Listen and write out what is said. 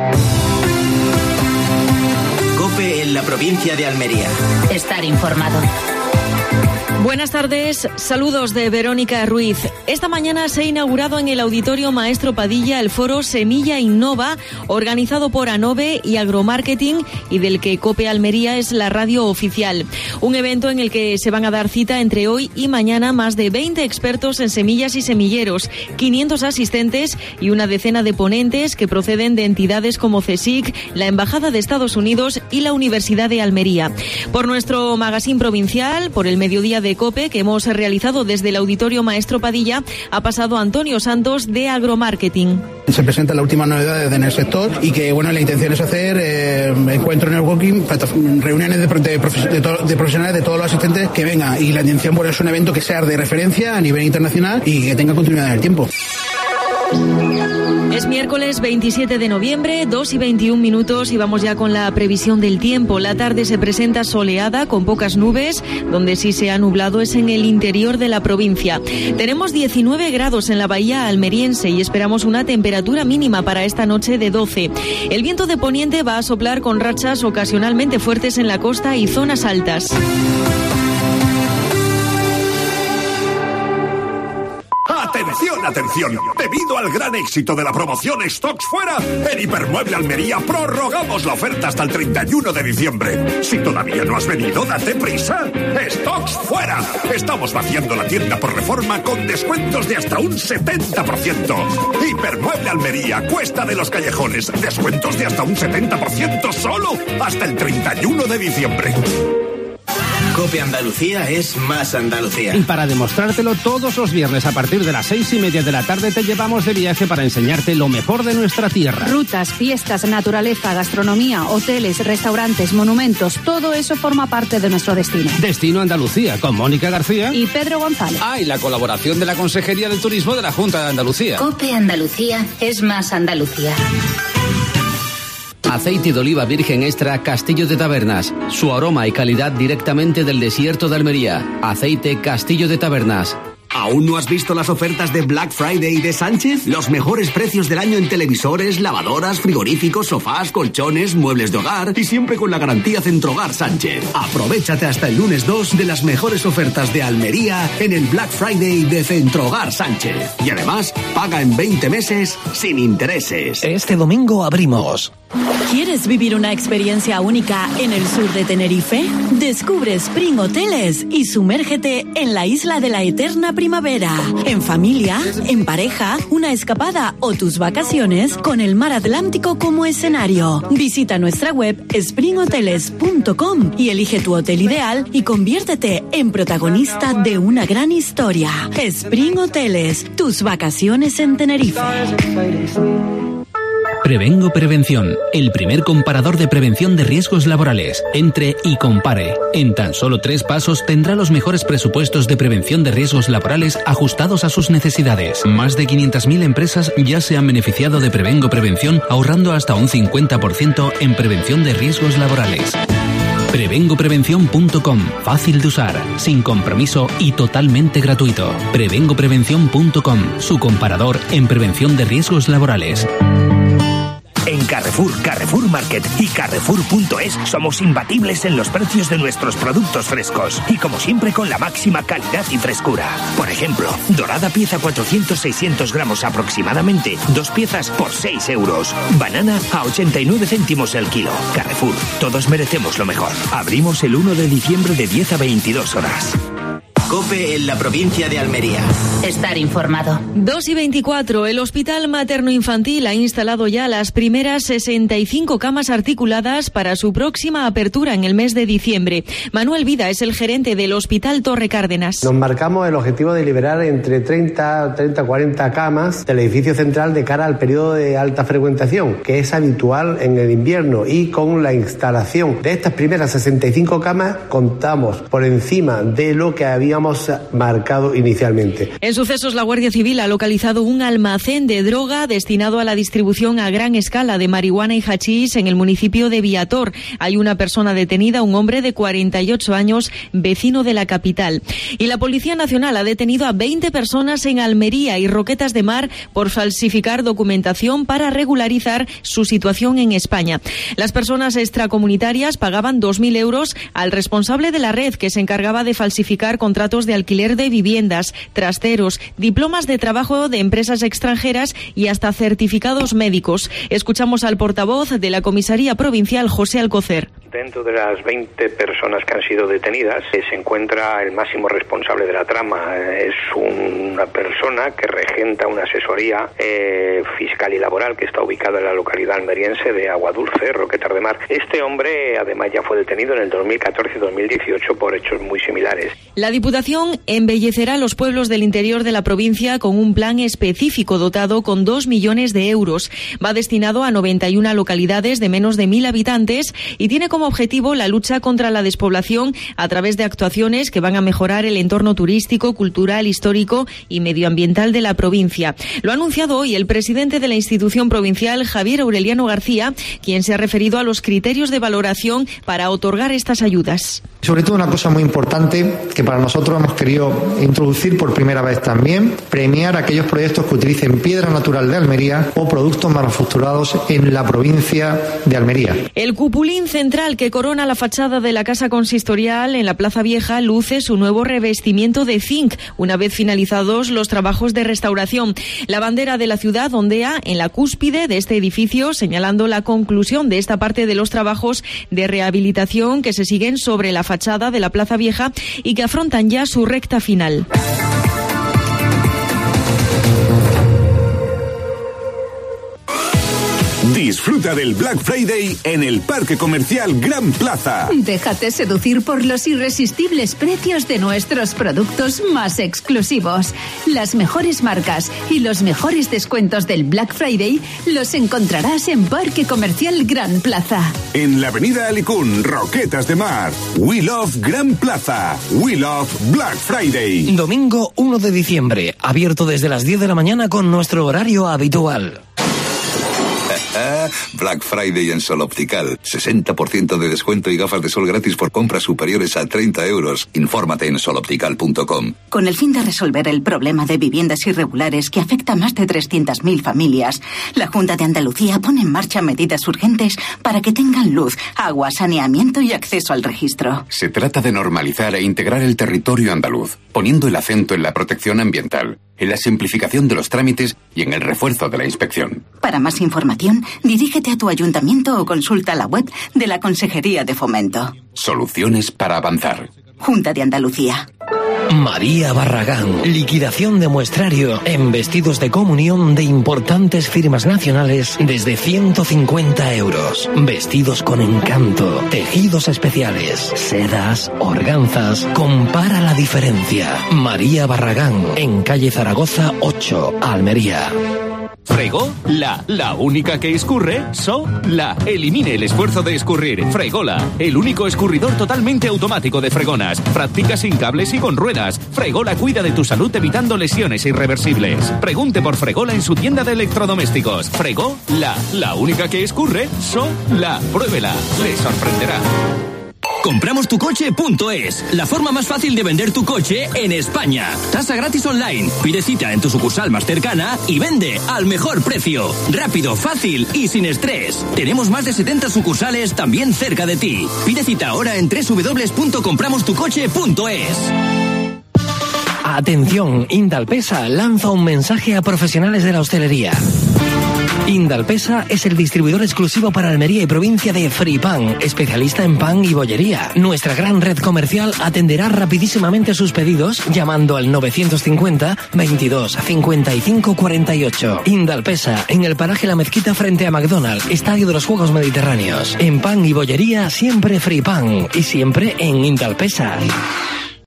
COPE en la provincia de Almería. Estar informado. Buenas tardes, saludos de Verónica Ruiz. Esta mañana se ha inaugurado en el Auditorio Maestro Padilla el foro Semilla Innova, organizado por Anove y Agromarketing, y del que COPE Almería es la radio oficial. Un evento en el que se van a dar cita entre hoy y mañana más de 20 expertos en semillas y semilleros, 500 asistentes y una decena de ponentes que proceden de entidades como CSIC, la Embajada de Estados Unidos y la Universidad de Almería. Por nuestro magazín provincial, por el mediodía de COPE que hemos realizado desde el Auditorio Maestro Padilla, ha pasado Antonio Santos de Agromarketing. Se presentan las últimas novedades en el sector y que la intención es hacer encuentros networking, reuniones de profesionales de todos los asistentes que vengan, y la intención es un evento que sea de referencia a nivel internacional y que tenga continuidad en el tiempo. Es miércoles 27 de noviembre, 2:21, y vamos ya con la previsión del tiempo. La tarde se presenta soleada, con pocas nubes. Donde sí se ha nublado es en el interior de la provincia. Tenemos 19 grados en la bahía almeriense y esperamos una temperatura mínima para esta noche de 12. El viento de poniente va a soplar con rachas ocasionalmente fuertes en la costa y zonas altas. ¡Atención, atención! Debido al gran éxito de la promoción Stocks Fuera, en Hipermueble Almería prorrogamos la oferta hasta el 31 de diciembre. Si todavía no has venido, date prisa. ¡Stocks Fuera! Estamos vaciando la tienda por reforma con descuentos de hasta un 70%. Hipermueble Almería, Cuesta de los Callejones, descuentos de hasta un 70% solo hasta el 31 de diciembre. COPE Andalucía es más Andalucía. Y para demostrártelo, todos los viernes a partir de las 6:30 de la tarde te llevamos de viaje para enseñarte lo mejor de nuestra tierra. Rutas, fiestas, naturaleza, gastronomía, hoteles, restaurantes, monumentos, todo eso forma parte de nuestro destino. Destino Andalucía, con Mónica García y Pedro González. Y la colaboración de la Consejería del Turismo de la Junta de Andalucía. COPE Andalucía es más Andalucía. Aceite de oliva virgen extra Castillo de Tabernas. Su aroma y calidad directamente del desierto de Almería. Aceite Castillo de Tabernas. ¿Aún no has visto las ofertas de Black Friday de Sánchez? Los mejores precios del año en televisores, lavadoras, frigoríficos, sofás, colchones, muebles de hogar y siempre con la garantía Centrogar Sánchez. Aprovéchate hasta el lunes 2 de las mejores ofertas de Almería en el Black Friday de Centrogar Sánchez. Y además, paga en 20 meses sin intereses. Este domingo abrimos. ¿Quieres vivir una experiencia única en el sur de Tenerife? Descubre Spring Hoteles y sumérgete en la isla de la eterna primavera. En familia, en pareja, una escapada o tus vacaciones con el mar Atlántico como escenario. Visita nuestra web springhoteles.com y elige tu hotel ideal y conviértete en protagonista de una gran historia. Spring Hoteles, tus vacaciones en Tenerife. Prevengo Prevención, el primer comparador de prevención de riesgos laborales. Entre y compare. En tan solo 3 pasos tendrá los mejores presupuestos de prevención de riesgos laborales ajustados a sus necesidades. Más de 500.000 empresas ya se han beneficiado de Prevengo Prevención, ahorrando hasta un 50% en prevención de riesgos laborales. Prevengoprevención.com, fácil de usar, sin compromiso y totalmente gratuito. Prevengoprevención.com, su comparador en prevención de riesgos laborales. En Carrefour, Carrefour Market y Carrefour.es somos imbatibles en los precios de nuestros productos frescos y como siempre con la máxima calidad y frescura. Por ejemplo, dorada pieza 400-600 gramos aproximadamente, 2 piezas por 6 euros. Banana a 89 céntimos el kilo. Carrefour, todos merecemos lo mejor. Abrimos el 1 de diciembre de 10 a 22 horas. COPE en la provincia de Almería. Estar informado. 2:24. El Hospital Materno Infantil ha instalado ya las primeras 65 camas articuladas para su próxima apertura en el mes de diciembre. Manuel Vida es el gerente del Hospital Torre Cárdenas. Nos marcamos el objetivo de liberar entre 40 camas del edificio central de cara al periodo de alta frecuentación, que es habitual en el invierno, y con la instalación de estas primeras 65 camas contamos por encima de lo que habíamos habíamos marcado inicialmente. En sucesos, la Guardia Civil ha localizado un almacén de droga destinado a la distribución a gran escala de marihuana y hachís en el municipio de Viator. Hay una persona detenida, un hombre de 48 años, vecino de la capital. Y la Policía Nacional ha detenido a 20 personas en Almería y Roquetas de Mar por falsificar documentación para regularizar su situación en España. Las personas extracomunitarias pagaban 2.000 euros al responsable de la red que se encargaba de falsificar contratos de alquiler de viviendas, trasteros, diplomas de trabajo de empresas extranjeras y hasta certificados médicos. Escuchamos al portavoz de la Comisaría Provincial, José Alcocer. Dentro de las 20 personas que han sido detenidas se encuentra el máximo responsable de la trama. Es una persona que regenta una asesoría fiscal y laboral que está ubicada en la localidad almeriense de Aguadulce, Roquetas de Mar. Este hombre además ya fue detenido en el 2014 y 2018 por hechos muy similares. La Diputación embellecerá los pueblos del interior de la provincia con un plan específico dotado con 2 millones de euros. Va destinado a 91 localidades de menos de 1.000 habitantes y tiene como objetivo la lucha contra la despoblación a través de actuaciones que van a mejorar el entorno turístico, cultural, histórico y medioambiental de la provincia. Lo ha anunciado hoy el presidente de la institución provincial, Javier Aureliano García, quien se ha referido a los criterios de valoración para otorgar estas ayudas. Sobre todo una cosa muy importante que para nosotros hemos querido introducir por primera vez también, premiar aquellos proyectos que utilicen piedra natural de Almería o productos manufacturados en la provincia de Almería. El cupulín central que corona la fachada de la Casa Consistorial en la Plaza Vieja luce su nuevo revestimiento de zinc, una vez finalizados los trabajos de restauración. La bandera de la ciudad ondea en la cúspide de este edificio, señalando la conclusión de esta parte de los trabajos de rehabilitación que se siguen sobre la fachada de la Plaza Vieja y que afrontan ya su recta final. Disfruta del Black Friday en el Parque Comercial Gran Plaza. Déjate seducir por los irresistibles precios de nuestros productos más exclusivos. Las mejores marcas y los mejores descuentos del Black Friday los encontrarás en Parque Comercial Gran Plaza. En la avenida Alicún, Roquetas de Mar. We Love Gran Plaza. We Love Black Friday. Domingo 1 de diciembre, abierto desde las 10 de la mañana con nuestro horario habitual. Black Friday en Sol Optical. 60% de descuento y gafas de sol gratis por compras superiores a 30 euros. Infórmate en soloptical.com. Con el fin de resolver el problema de viviendas irregulares que afecta a más de 300.000 familias, la Junta de Andalucía pone en marcha medidas urgentes para que tengan luz, agua, saneamiento y acceso al registro. Se trata de normalizar e integrar el territorio andaluz, poniendo el acento en la protección ambiental, en la simplificación de los trámites y en el refuerzo de la inspección. Para más información, dirígete a tu ayuntamiento o consulta la web de la Consejería de Fomento. Soluciones para avanzar. Junta de Andalucía. María Barragán. Liquidación de muestrario en vestidos de comunión de importantes firmas nacionales desde 150 euros. Vestidos con encanto, tejidos especiales, sedas, organzas. Compara la diferencia. María Barragán, en calle Zaragoza 8, Almería. Fregó, la única que escurre, elimine el esfuerzo de escurrir. Fregola, el único escurridor totalmente automático de fregonas. Practica sin cables y con ruedas. Fregola cuida de tu salud evitando lesiones irreversibles. Pregunte por Fregola en su tienda de electrodomésticos. Fregó, la única que escurre, pruébela, le sorprenderá. Compramostucoche.es, la forma más fácil de vender tu coche en España. Tasa gratis online. Pide cita en tu sucursal más cercana y vende al mejor precio. Rápido, fácil y sin estrés. Tenemos más de 70 sucursales también cerca de ti. Pide cita ahora en www.compramostucoche.es. Atención, Indalpesa lanza un mensaje a profesionales de la hostelería. Indalpesa es el distribuidor exclusivo para Almería y provincia de Fripan, especialista en pan y bollería. Nuestra gran red comercial atenderá rapidísimamente sus pedidos llamando al 950 22 55 48. Indalpesa, en el paraje La Mezquita frente a McDonald's, Estadio de los Juegos Mediterráneos. En pan y bollería siempre Fripan y siempre en Indalpesa.